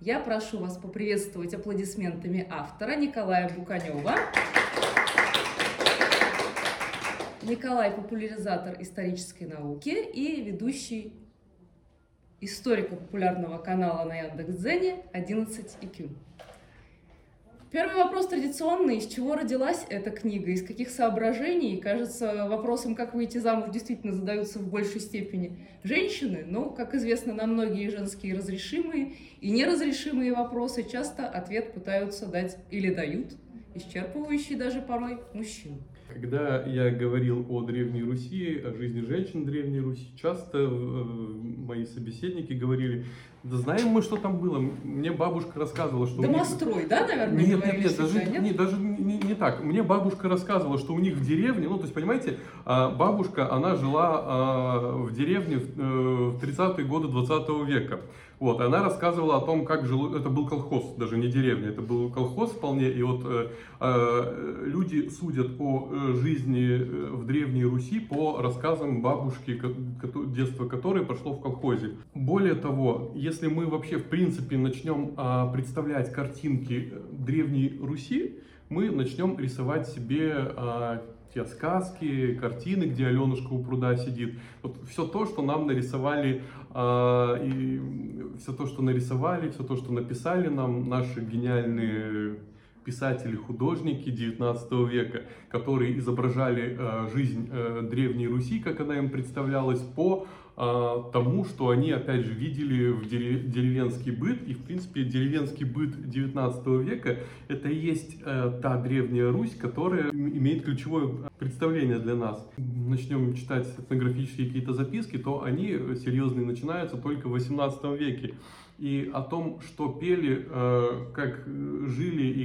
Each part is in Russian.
Я прошу вас поприветствовать аплодисментами автора Николая Буканева. Николай – популяризатор исторической науки и ведущий историко-популярного канала на Яндекс.Дзене 11IQ. Первый вопрос традиционный. Из чего родилась эта книга? Из каких соображений? Кажется, вопросом, как выйти замуж, действительно задаются в большей степени женщины. Но, как известно, на многие женские разрешимые и неразрешимые вопросы часто ответ пытаются дать или дают, исчерпывающий даже порой, мужчины. Когда я говорил о Древней Руси, о жизни женщин Древней Руси, часто мои собеседники говорили: да знаем мы, что там было. Мне бабушка рассказывала, что Домострой, да, наверное? Нет, даже не так. Мне бабушка рассказывала, что у них в деревне, ну, то есть, понимаете, бабушка, она жила в деревне в 30-е годы 20 века. Вот, и она рассказывала о том, как жил, это был колхоз, даже не деревня, это был колхоз вполне, и вот люди судят о жизни в Древней Руси по рассказам бабушки, детство которой прошло в колхозе. Более того, если мы вообще в принципе начнем представлять картинки Древней Руси, мы начнем рисовать себе те сказки, картины, где Аленушка у пруда сидит. Вот все то, что нам нарисовали, все то, что написали нам наши гениальные писатели, художники 19 века, которые изображали жизнь Древней Руси, как она им представлялась, по тому, что они, опять же, видели в деревенский быт. И, в принципе, деревенский быт 19 века – это и есть та Древняя Русь, которая имеет ключевое представление для нас. Начнем читать этнографические какие-то записки, то они серьезные начинаются только в 18 веке. И о том, что пели, как жили и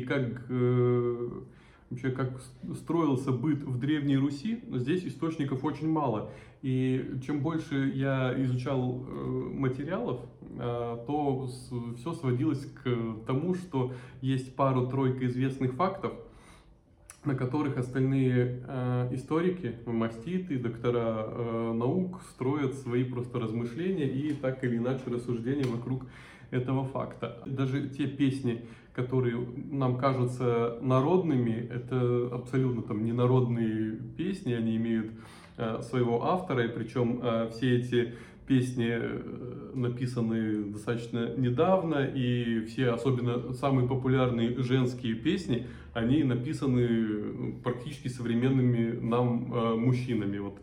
вообще как строился быт в Древней Руси, здесь источников очень мало. И чем больше я изучал материалов, то все сводилось к тому, что есть пару-тройка известных фактов, на которых остальные историки, маститы, доктора наук строят свои просто размышления и так или иначе рассуждения вокруг этого факта. Даже те песни, которые нам кажутся народными, это абсолютно там не народные песни, они имеют своего автора, и причем все эти песни написаны достаточно недавно, и все, особенно самые популярные женские песни, они написаны практически современными нам мужчинами. Вот.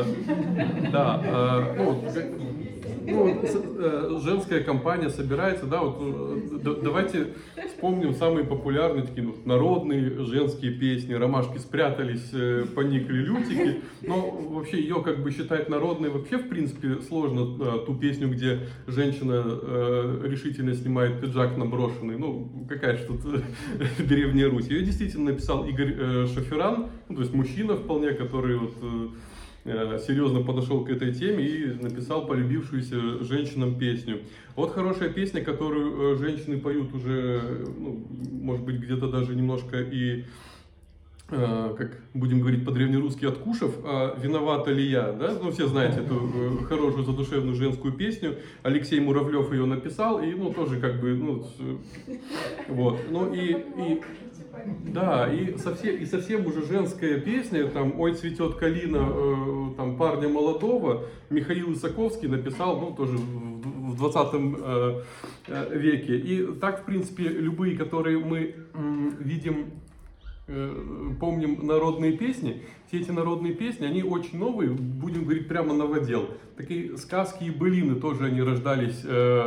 Да, женская компания собирается, да, вот давайте вспомним самые популярные такие народные женские песни. Ромашки спрятались, поникли лютики. Но вообще ее как бы считать народной вообще в принципе сложно. Ту песню, где женщина решительно снимает пиджак наброшенный. Ну, какая же тут Древняя Русь. Ее действительно написал Игорь Шаферан, ну, то есть мужчина вполне, который вот серьезно подошел к этой теме и написал полюбившуюся женщинам песню. Вот хорошая песня, которую женщины поют уже, ну, может быть, где-то даже немножко и, как будем говорить по-древнерусски, откушав, «Виновата ли я?», да? Ну, все знаете эту хорошую задушевную женскую песню. Алексей Муравлев ее написал, и, ну, тоже как бы, ну, вот. Ну, да, и совсем уже женская песня, там «Ой, цветет калина», там «Парня молодого» Михаил Исаковский написал, ну, тоже в 20 веке. И так, в принципе, любые, которые мы видим, помним народные песни, все эти народные песни, они очень новые, будем говорить прямо новодел. Такие сказки и былины тоже они рождались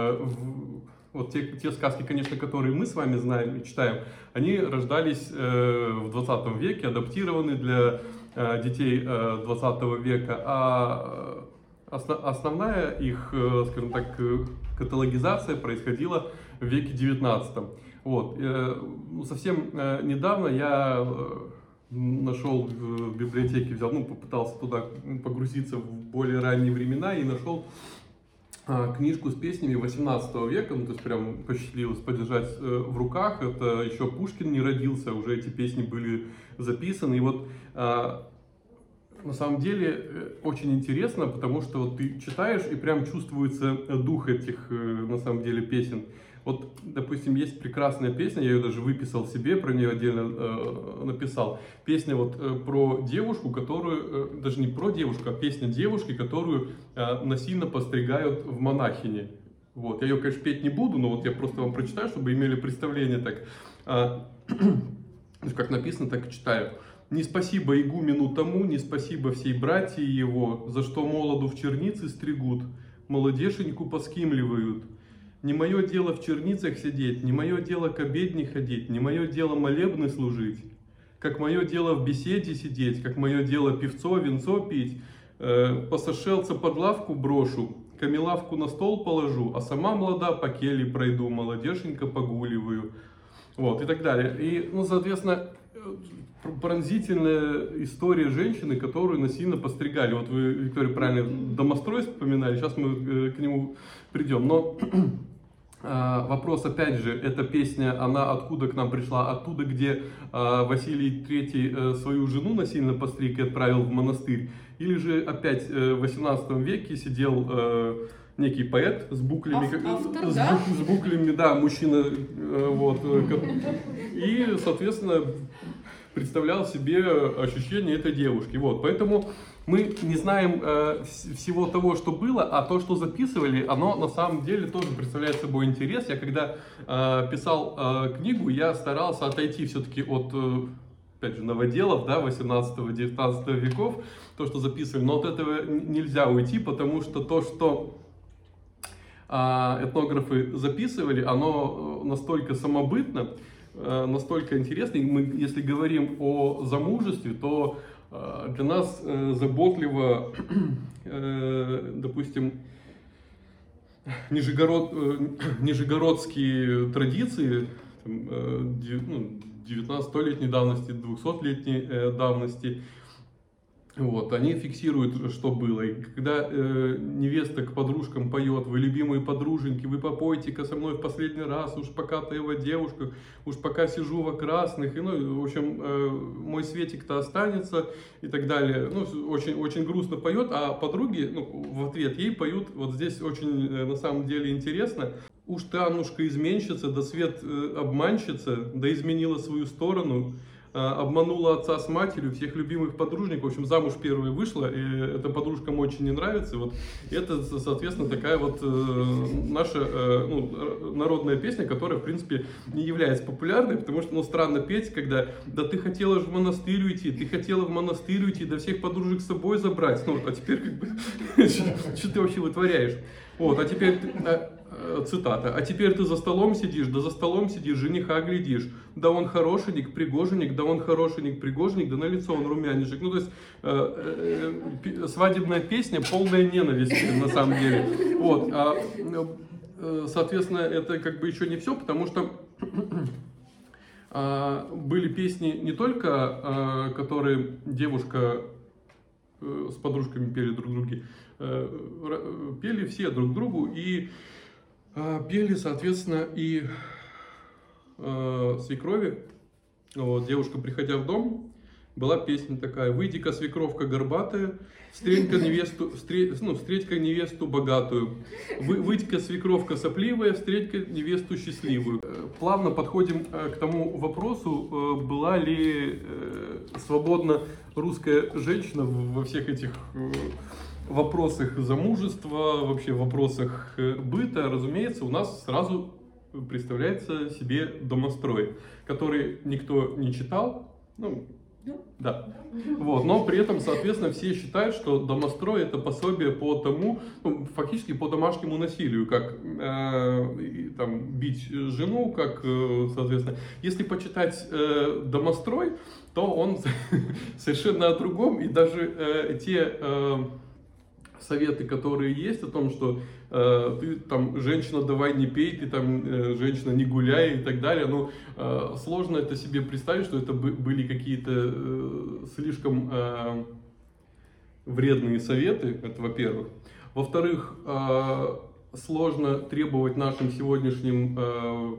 вот те сказки, конечно, которые мы с вами знаем и читаем, они рождались в 20 веке, адаптированы для детей 20 века, а основная их, скажем так, каталогизация происходила в веке 19. Вот. Совсем недавно я нашел в библиотеке, взял, ну, попытался туда погрузиться в более ранние времена и нашел книжку с песнями 18 века, ну, то есть прям посчастливилось подержать в руках. Это еще Пушкин не родился, уже эти песни были записаны. И вот на самом деле очень интересно, потому что вот ты читаешь и прям чувствуется дух этих на самом деле песен. Вот, допустим, есть прекрасная песня, я ее даже выписал себе, про нее отдельно написал. Песня вот про девушку, которую, даже не про девушку, а песня девушки, которую насильно постригают в монахини. Вот, я ее, конечно, петь не буду, но вот я просто вам прочитаю, чтобы имели представление так. Как написано, так и читаю. «Не спасибо игумену тому, не спасибо всей братьи его, за что молоду в чернице стригут, молодешеньку поскимливают. Не мое дело в черницах сидеть, не мое дело к обедне ходить, не мое дело молебны служить, как мое дело в беседе сидеть, как мое дело певцо, винцо пить, посошелца под лавку брошу, камелавку на стол положу, а сама молода по келье пройду, молодешенько погуливаю». Вот, и так далее. И, ну, соответственно, пронзительная история женщины, которую насильно постригали. Вот вы, Виктория, правильно домострой вспоминали, сейчас мы к нему придем. Но вопрос, опять же, эта песня, она откуда к нам пришла? Оттуда, где Василий III свою жену насильно постриг и отправил в монастырь? Или же опять в 18 веке сидел некий поэт с буклями, Автор, да? с буклями, да, мужчина, вот, и, соответственно, представлял себе ощущение этой девушки. Вот, поэтому мы не знаем всего того, что было, а то, что записывали, оно на самом деле тоже представляет собой интерес. Я когда писал книгу, я старался отойти все-таки от, опять же, новоделов, да, 18-19 веков, то, что записывали, но от этого нельзя уйти, потому что то, что этнографы записывали, оно настолько самобытно, настолько интересно. И мы, если говорим о замужестве, то для нас заботливо, допустим, нижегородские традиции 19-летней давности, 200-летней давности, вот, они фиксируют, что было. И когда невеста к подружкам поет: «Вы, любимые подруженьки, вы попойте-ка со мной в последний раз, уж пока ты его девушка, уж пока сижу во красных», и, ну, в общем, мой Светик-то останется, и так далее. Ну, очень, очень грустно поет, а подруги, ну, в ответ ей поют, вот здесь очень, на самом деле, интересно: «Уж ты, Аннушка, изменщица, да свет обманщица, да изменила свою сторону, обманула отца с матерью, всех любимых подружников». В общем, замуж первой вышла, и эта подружкам очень не нравится. Вот это, соответственно, такая вот наша народная песня, которая, в принципе, не является популярной, потому что, ну, странно петь, когда: «Да ты хотела же в монастырь уйти, ты хотела в монастырь уйти, да всех подружек с собой забрать». Ну, а теперь как бы, что ты вообще вытворяешь? Вот, а теперь... Цитата: «А теперь ты за столом сидишь, да за столом сидишь, жениха глядишь, да он хорошенек, пригоженек, да он хорошенек, пригоженек, да на лицо он румяничек». Ну, то есть свадебная песня полная ненависти на самом деле. Вот, соответственно, это как бы еще не все, потому что были песни не только, которые девушка с подружками пели друг друге, пели все друг другу, и пели, соответственно, и свекрови. Вот, девушка, приходя в дом, была песня такая: «Выйди-ка, свекровка горбатая, встреть-ка невесту богатую. Выйди-ка, свекровка сопливая, встреть-ка невесту счастливую». Плавно подходим к тому вопросу, была ли свободна русская женщина во всех этих вопросах замужества, вообще в вопросах быта. Разумеется, у нас сразу представляется себе домострой, который никто не читал. Ну, да. Вот, но при этом, соответственно, все считают, что домострой — это пособие по тому, ну, фактически по домашнему насилию, как там, бить жену, как, соответственно, если почитать домострой, то он совершенно о другом, и даже те советы, которые есть о том, что ты там, женщина, давай не пей, ты там, женщина, не гуляй и так далее, ну, сложно это себе представить, что это были какие-то слишком вредные советы, это во-первых. Во-вторых, сложно требовать нашим сегодняшним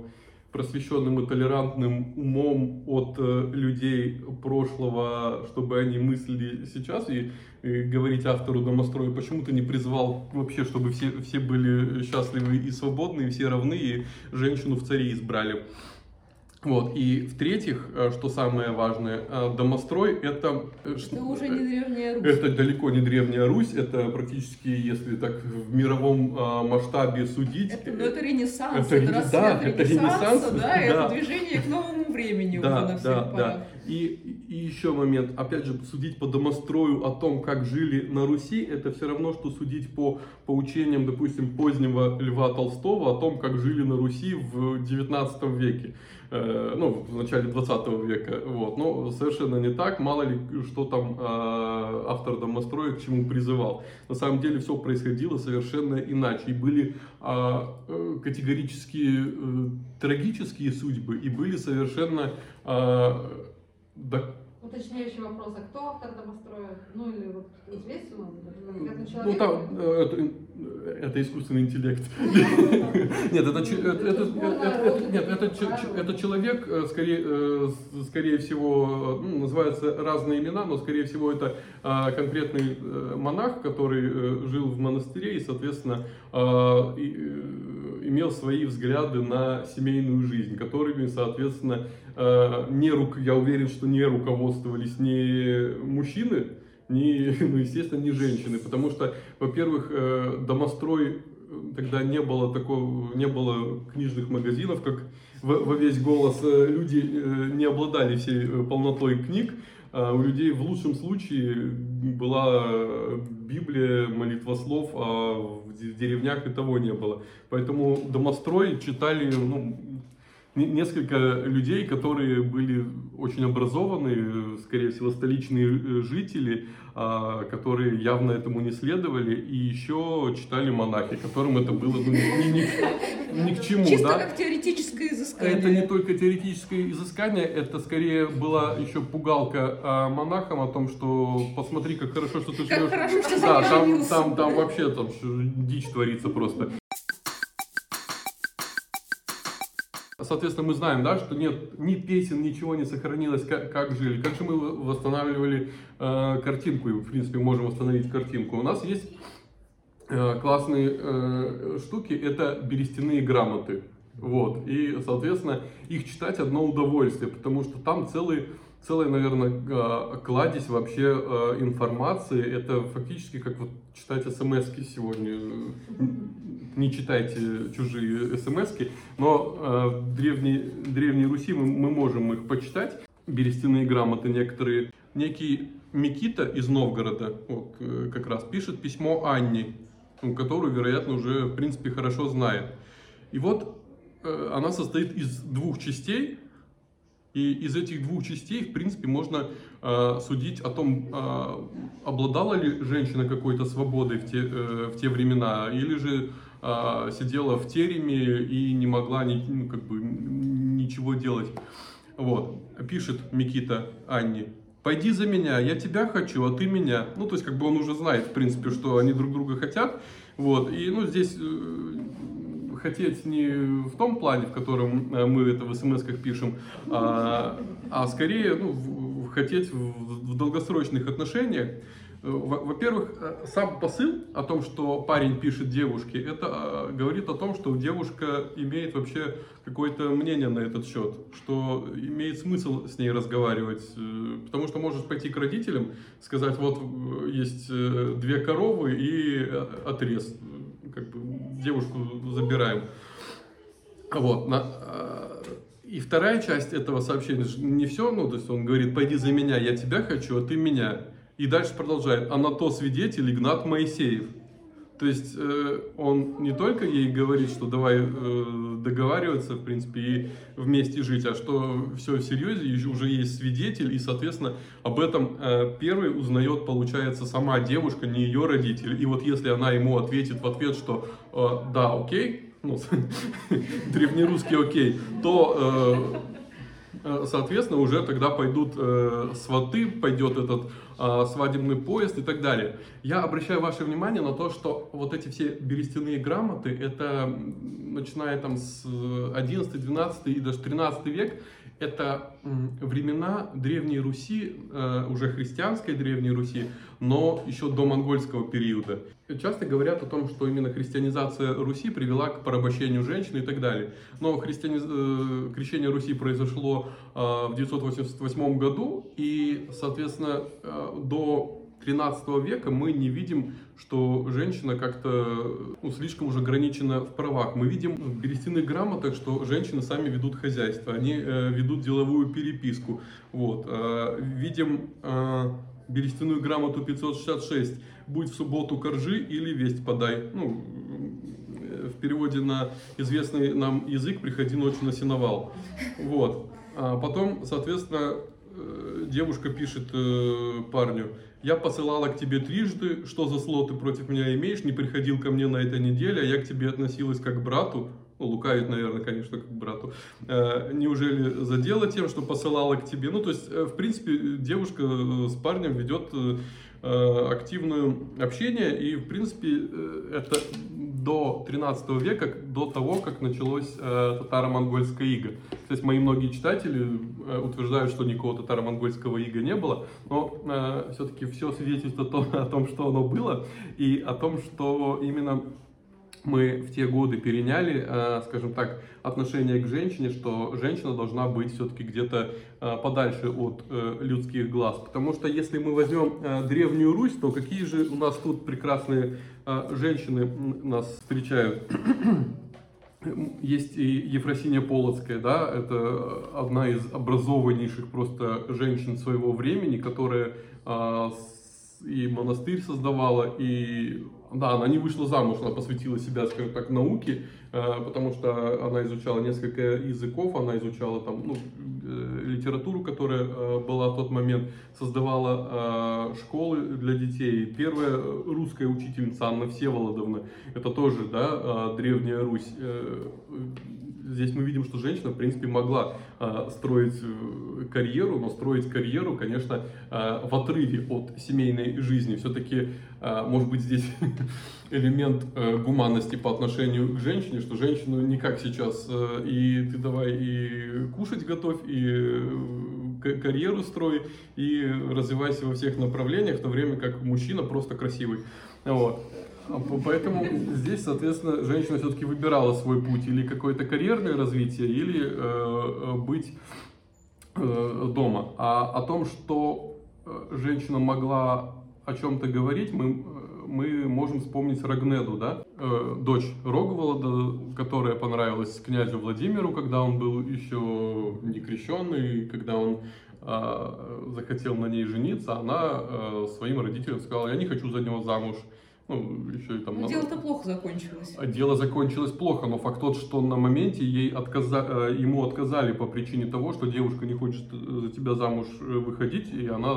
просвещенным и толерантным умом от людей прошлого, чтобы они мыслили сейчас, и говорить автору «Домостроя», почему ты не призвал вообще, чтобы все были счастливы и свободны, и все равны, и женщину в цари избрали. Вот. И в-третьих, что самое важное, домострой это уже не древняя Русь. Это далеко не древняя Русь, это практически, если так в мировом масштабе судить. Это Ренессанс, это расцвет Ренессанса, да, это движение к новому времени уже на всех парах. И еще момент, опять же, судить по домострою о том, как жили на Руси, это все равно, что судить по учениям, допустим, позднего Льва Толстого о том, как жили на Руси в 19 веке. Ну, в начале 20 века, вот, но совершенно не так, мало ли, что там автор домостроя к чему призывал. На самом деле все происходило совершенно иначе, и были категорически трагические судьбы, и были совершенно... Уточняющий вопрос, а кто автор домостроя? Ну или вот известен он? Конкретный человек? Ну там, это искусственный интеллект. Нет, это человек, скорее всего, называются разные имена, но скорее всего это конкретный монах, который жил в монастыре и, соответственно, имел свои взгляды на семейную жизнь, которыми, соответственно, я уверен, что не руководствовались ни мужчины, ну, естественно, не женщины, потому что, во-первых, домострой тогда не было книжных магазинов, как во весь голос, люди не обладали всей полнотой книг, у людей в лучшем случае была Библия, молитвослов, а в деревнях и того не было. Поэтому домострой читали, несколько людей, которые были очень образованные, скорее всего, столичные жители, которые явно этому не следовали, и еще читали монахи, которым это было ни к чему. Чисто как теоретическое изыскание. Это не только теоретическое изыскание, это скорее была еще пугалка монахам о том, что посмотри, как хорошо, что ты живешь. Как хорошо, что да, там вообще дичь творится просто. Соответственно, мы знаем, да, что нет ни песен, ничего не сохранилось, как жили. Как же мы восстанавливали картинку, и, в принципе, можем восстановить картинку. У нас есть классные штуки, это берестяные грамоты. Вот. И, соответственно, их читать одно удовольствие, потому что там целая, наверное, кладезь вообще информации. Это фактически как вот читать смс-ки сегодня. Не читайте чужие смс-ки, но в Древней Руси мы можем их почитать. Берестяные грамоты некоторые. Некий Микита из Новгорода вот, как раз пишет письмо Анне, которую, вероятно, уже, в принципе, хорошо знает. И вот она состоит из двух частей. И из этих двух частей, в принципе, можно судить о том, обладала ли женщина какой-то свободой в те времена, или же сидела в тереме и не могла ничего делать. Вот. Пишет Микита Анне: «Пойди за меня, я тебя хочу, а ты меня». Ну, то есть, как бы он уже знает, в принципе, что они друг друга хотят. Вот. И, здесь хотеть не в том плане, в котором мы это в смс-ках пишем, а скорее хотеть в долгосрочных отношениях. Во-первых, сам посыл о том, что парень пишет девушке, это говорит о том, что девушка имеет вообще какое-то мнение на этот счет, что имеет смысл с ней разговаривать, потому что можешь пойти к родителям, сказать: вот есть 2 коровы и отрез, как бы девушку забираем. Вот. И вторая часть этого сообщения, не все, то есть он говорит: пойди за меня, я тебя хочу, а ты меня. И дальше продолжает: а на то свидетель Игнат Моисеев. То есть он не только ей говорит, что давай договариваться, в принципе, и вместе жить, а что все серьезно, уже есть свидетель, и, соответственно, об этом первый узнает, получается, сама девушка, не ее родитель. И вот если она ему ответит в ответ, что да, окей, древнерусский окей, то Соответственно, уже тогда пойдут сваты, пойдет этот свадебный поезд и так далее. Я обращаю ваше внимание на то, что вот эти все берестяные грамоты, это начиная там с 11, 12 и даже 13 век, это времена Древней Руси, уже христианской Древней Руси, но еще до монгольского периода. Часто говорят о том, что именно христианизация Руси привела к порабощению женщин и так далее. Но крещение Руси произошло в 988 году, и, соответственно, до 13 века мы не видим, что женщина как-то слишком уже ограничена в правах. Мы видим в берестяных грамотах, что женщины сами ведут хозяйство, они ведут деловую переписку. Вот. Видим берестяную грамоту 566 «Будь в субботу коржи или весть подай». Ну, в переводе на известный нам язык «Приходи ночью на сеновал». Вот. А потом, соответственно, девушка пишет парню: «Я посылала к тебе трижды, что за зло ты против меня имеешь, не приходил ко мне на этой неделе, а я к тебе относилась как к брату». Ну, лукавит, наверное, конечно, как к брату. «Неужели задела тем, что посылала к тебе?» Ну, то есть, в принципе, девушка с парнем ведет активное общение, и, в принципе, это до 13 века, до того, как началось татаро-монгольское иго. То есть мои многие читатели утверждают, что никакого татаро-монгольского ига не было, но все-таки все свидетельствует о том, что оно было, и о том, что именно мы в те годы переняли, скажем так, отношение к женщине, что женщина должна быть все-таки где-то подальше от людских глаз. Потому что если мы возьмем Древнюю Русь, то какие же у нас тут прекрасные женщины нас встречают. Есть и Ефросинья Полоцкая, да, это одна из образованнейших просто женщин своего времени, которая и монастырь создавала, и да, она не вышла замуж, она посвятила себя, скажем так, науке, потому что она изучала несколько языков, она изучала там, литературу, которая была в тот момент, создавала школы для детей. Первая русская учительница Анна Всеволодовна, это тоже, да, Древняя Русь. Здесь мы видим, что женщина, в принципе, могла строить карьеру, но строить карьеру, конечно, в отрыве от семейной жизни. Все-таки, может быть, здесь элемент гуманности по отношению к женщине, что женщину не как сейчас, и ты давай и кушать готовь, и карьеру строй, и развивайся во всех направлениях, в то время как мужчина просто красивый. Вот. Поэтому здесь, соответственно, женщина все-таки выбирала свой путь, или какое-то карьерное развитие, или быть дома. А о том, что женщина могла о чем-то говорить, мы можем вспомнить Рогнеду, да? Дочь Рогволода, которая понравилась князю Владимиру, когда он был еще не крещенный, когда он захотел на ней жениться, она своим родителям сказала: «Я не хочу за него замуж». Ну, еще и там... Дело-то плохо закончилось. Дело закончилось плохо, но факт тот, что на моменте ему отказали по причине того, что девушка не хочет за тебя замуж выходить, и она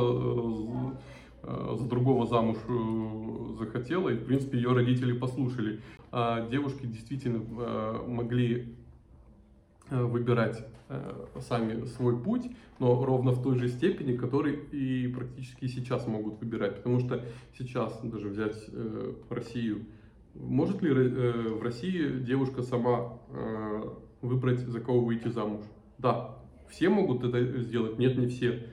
за другого замуж захотела, и, в принципе, ее родители послушали. Девушки действительно могли выбирать сами свой путь, но ровно в той же степени, который и практически сейчас могут выбирать. Потому что сейчас, даже взять Россию, может ли в России девушка сама выбрать, за кого выйти замуж? Да, все могут это сделать, нет, не все.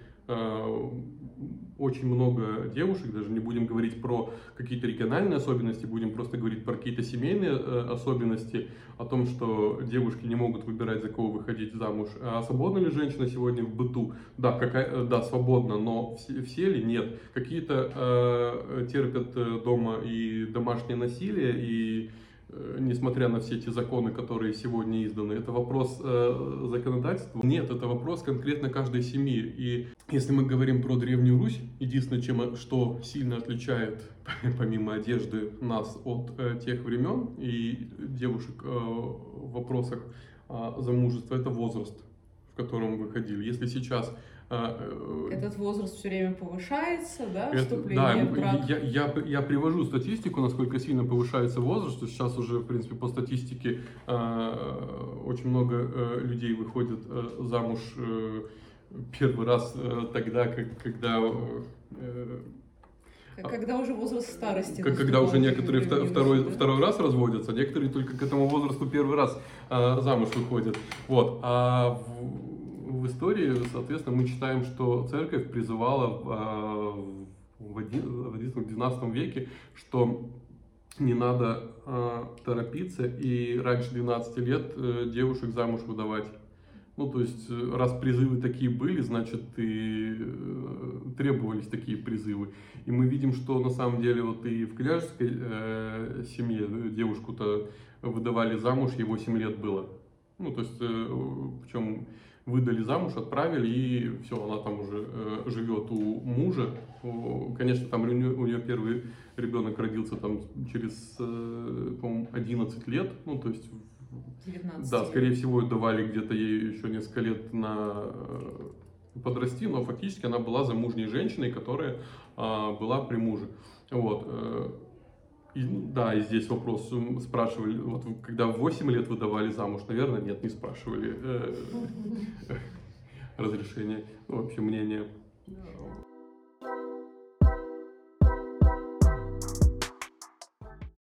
Очень много девушек, даже не будем говорить про какие-то региональные особенности, будем просто говорить про какие-то семейные особенности, о том, что девушки не могут выбирать, за кого выходить замуж. А свободна ли женщина сегодня в быту? Да, да, свободна, но все ли? Нет. Какие-то терпят дома и домашнее насилие, и несмотря на все эти законы, которые сегодня изданы, это вопрос законодательства? Нет, это вопрос конкретно каждой семьи. И если мы говорим про Древнюю Русь, единственное, что сильно отличает, помимо одежды, нас от тех времен и девушек в вопросах замужества, это возраст, в котором выходили. Если сейчас Этот возраст все время повышается, да, Да, вступление в брак? я привожу статистику, насколько сильно повышается возраст, что сейчас уже, в принципе, по статистике очень много людей выходит замуж первый раз тогда, Когда уже возраст старости когда уже наступал, некоторые как говорили, да? второй раз разводятся, некоторые только к этому возрасту первый раз замуж выходят. Вот. А в истории, соответственно, мы читаем, что церковь призывала в XI-XII веке, что не надо торопиться и раньше 12 лет девушек замуж выдавать. Ну, то есть, раз призывы такие были, значит, и требовались такие призывы. И мы видим, что на самом деле вот и в княжеской семье девушку-то выдавали замуж, ей 8 лет было. Ну, то есть, причем выдали замуж, отправили, и все, она там уже живет у мужа. Конечно, там у нее первый ребенок родился там через, по-моему, 11 лет, ну, то есть 19 да, лет. скорее всего, давали где-то ей еще несколько лет на подрасти, но фактически она была замужней женщиной, которая была при муже. Вот. Да, и здесь вопрос спрашивали, вот когда в 8 лет выдавали замуж, наверное, нет, не спрашивали разрешения, вообще мнения.